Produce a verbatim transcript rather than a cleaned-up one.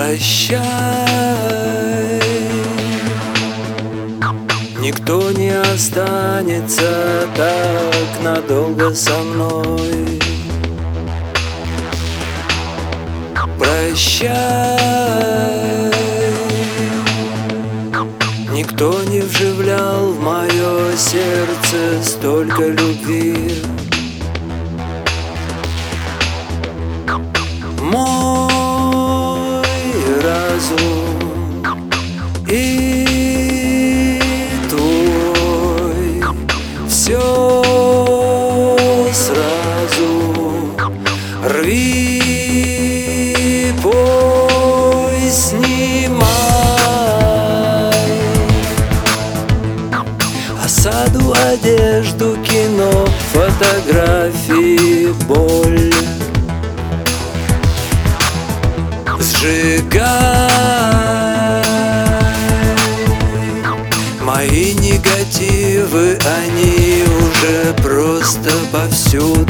Прощай, никто не останется так надолго со мной. Прощай, никто не вживлял в мое сердце столько любви. Мой разум и твой все сразу. Рви, пой, снимай осаду, одежду, кино, фотографии, боль. Сжигай мои негативы, они уже просто повсюду.